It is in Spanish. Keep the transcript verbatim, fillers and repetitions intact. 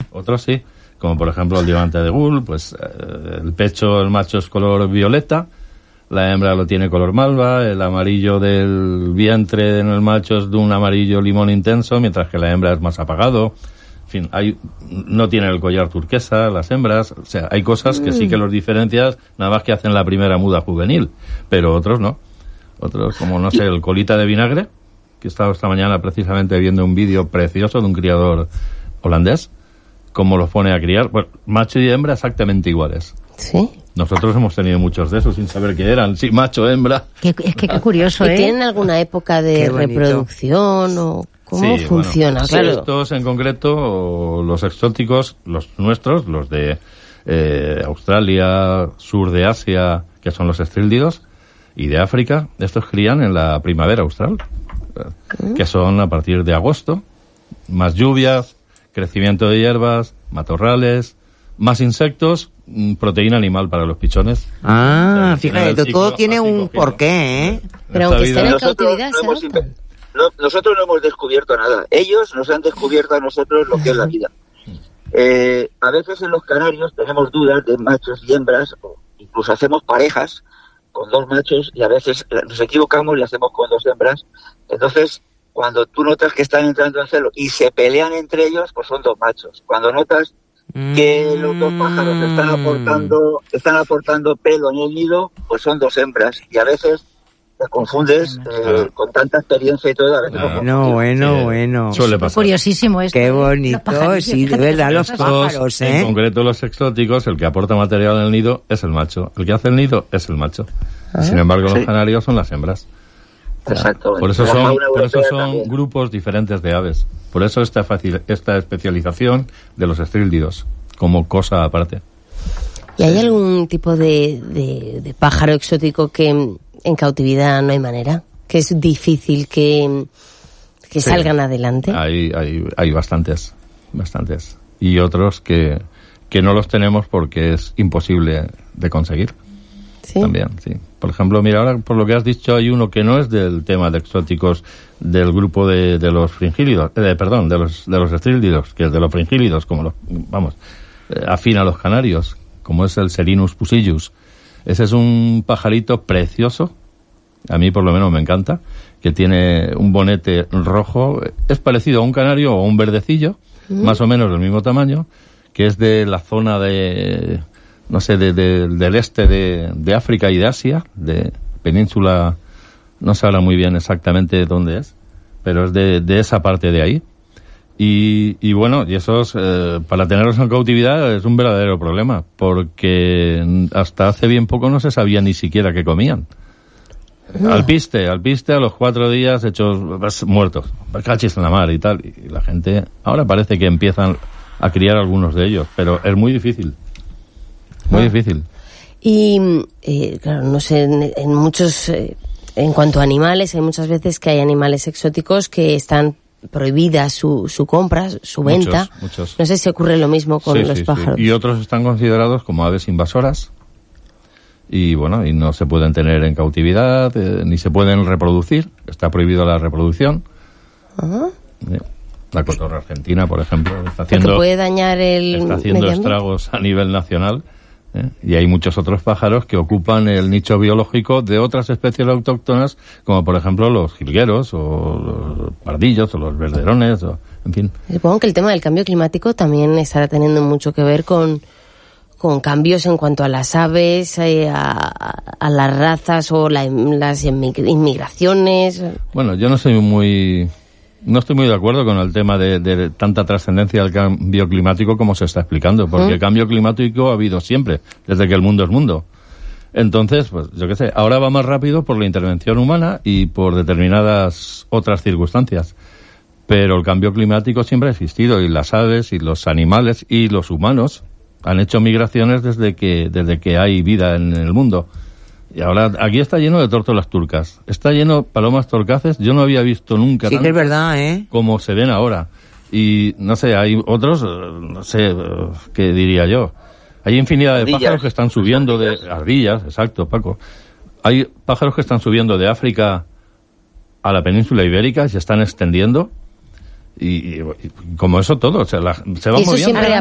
Otros sí, como por ejemplo el diamante de Gull, pues eh, el pecho, el macho es color violeta, la hembra lo tiene color malva, el amarillo del vientre en el macho es de un amarillo limón intenso, mientras que la hembra es más apagado. En fin, hay, no tienen el collar turquesa, las hembras, o sea, hay cosas que sí que los diferencias, nada más que hacen la primera muda juvenil, pero otros no. Otros, como no sé, el colita de vinagre, que he estado esta mañana precisamente viendo un vídeo precioso de un criador holandés, cómo los pone a criar, pues macho y hembra exactamente iguales. Sí. Nosotros hemos tenido muchos de esos sin saber qué eran, sí, macho, hembra. Qué, es que qué curioso, ¿eh? ¿Y tienen alguna época de reproducción o cómo sí, funciona? Bueno, claro. Estos en concreto, los exóticos, los nuestros, los de eh, Australia, sur de Asia, que son los estríldidos, y de África, estos crían en la primavera austral, ¿Mm? que son a partir de agosto, más lluvias, crecimiento de hierbas, matorrales, más insectos, proteína animal para los pichones. Ah, fíjate, todo tiene un porqué, ¿eh? Pero aunque estén en cautividad, no hemos, no, nosotros no hemos descubierto nada. Ellos nos han descubierto a nosotros lo que es la vida. Eh, a veces en los canarios tenemos dudas de machos y hembras, o incluso hacemos parejas con dos machos y a veces nos equivocamos y hacemos con dos hembras. Entonces, cuando tú notas que están entrando en celo y se pelean entre ellos, pues son dos machos. Cuando notas que los dos pájaros están aportando están aportando pelo en el nido, pues son dos hembras. Y a veces te confundes eh, con tanta experiencia y todo. A veces no, no bueno, bueno. Suele pasar. Curiosísimo esto. Qué bonito, sí, de verdad, los pájaros, ¿eh? En concreto los exóticos, el que aporta material en el nido es el macho. El que hace el nido es el macho. ¿Ah? Sin embargo, los sí. canarios son las hembras. Exacto. Por eso son, por eso son grupos diferentes de aves. Por eso esta facil, esta especialización de los estríldidos como cosa aparte. ¿Y hay algún tipo de, de, de pájaro exótico que en cautividad no hay manera? Que es difícil que, que sí. salgan adelante. Hay, hay, hay bastantes, bastantes. Y otros que, que no los tenemos porque es imposible de conseguir. ¿Sí? También, sí. Por ejemplo, mira, ahora por lo que has dicho hay uno que no es del tema de exóticos del grupo de, de los fringílidos, eh, perdón, de los de los estríldidos, que es de los fringílidos, como los, vamos, eh, afín a los canarios, como es el Serinus pusillus. Ese es un pajarito precioso, a mí por lo menos me encanta, que tiene un bonete rojo, es parecido a un canario o a un verdecillo, mm. más o menos del mismo tamaño, que es de la zona de... no sé, de, de, del este de, de África y de Asia, de península, no se habla muy bien exactamente dónde es, pero es de, de esa parte de ahí. Y, y bueno, y esos, eh, para tenerlos en cautividad es un verdadero problema, porque hasta hace bien poco no se sabía ni siquiera qué comían. No. Al piste, al piste a los cuatro días hechos pues, muertos, cachis en la mar y tal. Y la gente, ahora parece que empiezan a criar algunos de ellos, pero es muy difícil. Muy ah. difícil. Y, eh, claro, no sé, en, en muchos, eh, en cuanto a animales, hay muchas veces que hay animales exóticos que están prohibidas su, su compra, su venta. Muchos, muchos. No sé si ocurre lo mismo con sí, los sí, pájaros. Sí. Y otros están considerados como aves invasoras. Y bueno, y no se pueden tener en cautividad, eh, ni se pueden reproducir. Está prohibido la reproducción. ¿Ah? Eh, la cotorra argentina, por ejemplo, está haciendo, porque puede dañar el está haciendo estragos a nivel nacional. ¿eh? Y hay muchos otros pájaros que ocupan el nicho biológico de otras especies autóctonas, como por ejemplo los jilgueros, o los pardillos, o los verderones, o, en fin. Supongo que el tema del cambio climático también estará teniendo mucho que ver con, con cambios en cuanto a las aves, eh, a, a las razas o la, las inmigraciones. Bueno, yo no soy muy... No estoy muy de acuerdo con el tema de, de tanta trascendencia del cambio climático como se está explicando, porque ¿Mm? el cambio climático ha habido siempre, desde que el mundo es mundo. Entonces, pues yo qué sé, ahora va más rápido por la intervención humana y por determinadas otras circunstancias. Pero el cambio climático siempre ha existido, y las aves y los animales y los humanos han hecho migraciones desde que, desde que hay vida en el mundo. Y ahora aquí está lleno de tórtolas turcas, está lleno de palomas torcaces. Yo no había visto nunca sí que es verdad, ¿eh? como se ven ahora. Y no sé, hay otros, no sé, ¿qué diría yo? Hay infinidad de ardillas. Pájaros que están subiendo de... Ardillas, exacto, Paco. Hay pájaros que están subiendo de África a la península ibérica y se están extendiendo. Y, y, y como eso todo, o sea, la, se va moviendo.